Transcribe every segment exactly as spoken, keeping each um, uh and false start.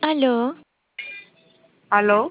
Aló. ¿Aló?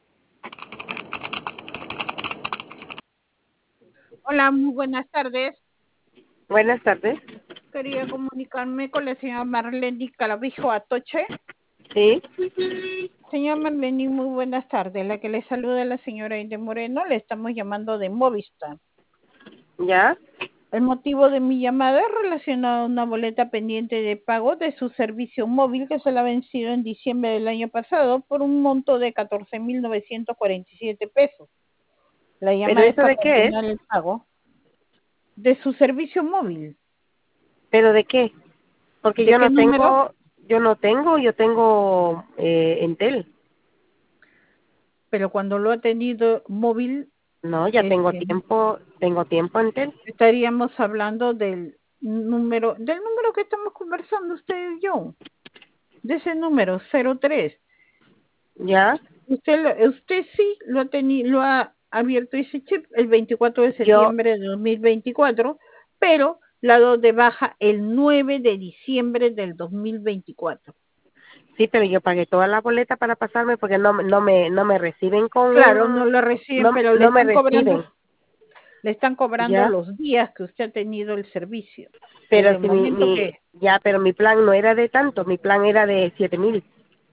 Hola, muy buenas tardes. Buenas tardes. Quería comunicarme con la señora Marlene Calavijo Atoche. Sí. Señora Marlene, muy buenas tardes. La que le saluda la señora Inde Moreno. Le estamos llamando de Movistar. ¿Ya? El motivo de mi llamada es relacionado a una boleta pendiente de pago de su servicio móvil que se la ha vencido en diciembre del año pasado por un monto de catorce mil novecientos cuarenta y siete pesos. La ¿Pero llamada es eso para de qué es? coordinar el pago de su servicio móvil. ¿Pero de qué? Porque ¿De yo qué no número? tengo, yo no tengo, yo tengo eh, Entel. Pero cuando lo ha tenido móvil, No, ya tengo este, tiempo, tengo tiempo Entel. estaríamos hablando del número, del número que estamos conversando usted y yo, de ese número cero tres. ¿Ya? Usted, lo- usted sí lo ha tenido, lo ha abierto ese chip el veinticuatro de Yo, septiembre de dos mil veinticuatro, pero la dado de baja el nueve de diciembre del dos mil veinticuatro. sí, pero yo pagué toda la boleta para pasarme porque no, no me, no me reciben con, Claro, no lo reciben, no, pero le no me están reciben. cobrando, le están cobrando ¿Ya? los días que usted ha tenido el servicio. Desde Pero el si mi, momento mi, que ya, pero mi plan no era de tanto, mi plan era de siete mil.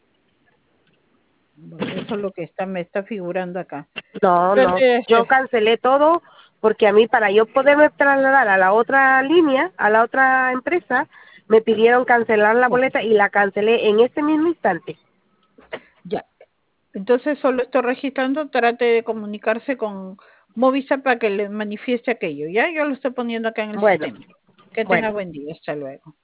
Bueno, eso es lo que está, me está figurando acá. No, Trate no. de Yo hacer- cancelé todo porque a mí para yo poderme trasladar a la otra línea, a la otra empresa, me pidieron cancelar la ya, boleta y la cancelé en ese mismo instante. ya. Entonces solo estoy registrando, trate de comunicarse con Movistar para que le manifieste aquello. Ya, yo lo estoy poniendo acá en el Bueno, sistema. Que tenga bueno. buen día. Hasta luego.